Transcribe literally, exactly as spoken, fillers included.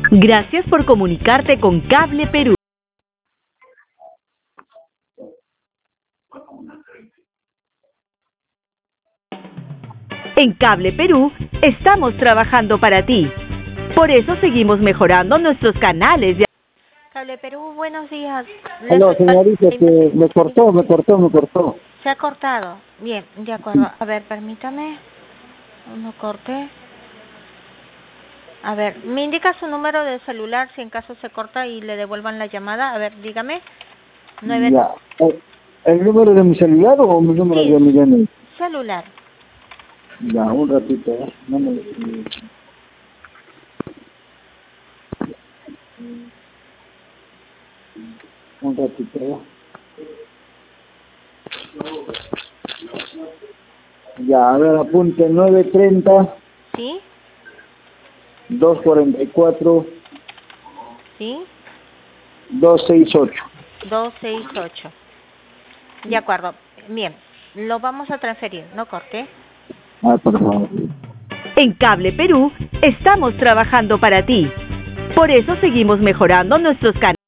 Gracias por comunicarte con Cable Perú. En Cable Perú estamos trabajando para ti. Por eso seguimos mejorando nuestros canales de... Cable Perú, buenos días. Aló, señorita, que me cortó, me cortó, me cortó. Se ha cortado. Bien, de acuerdo. A ver, permítame. No corte. A ver, me indica su número de celular si en caso se corta y le devuelvan la llamada. A ver, dígame. Nueve... Ya. ¿El número de mi celular o mi número Sí, de mi D N I? celular. Ya, un ratito, ¿eh? No me... Un ratito, ¿eh? Ya, a ver, apunte nueve treinta, ¿Sí? dos cuarenta y cuatro, ¿Sí? dos sesenta y ocho. dos sesenta y ocho. De acuerdo. Bien, lo vamos a transferir. No corte. Ah, por favor. En Cable Perú estamos trabajando para ti. Por eso seguimos mejorando nuestros canales.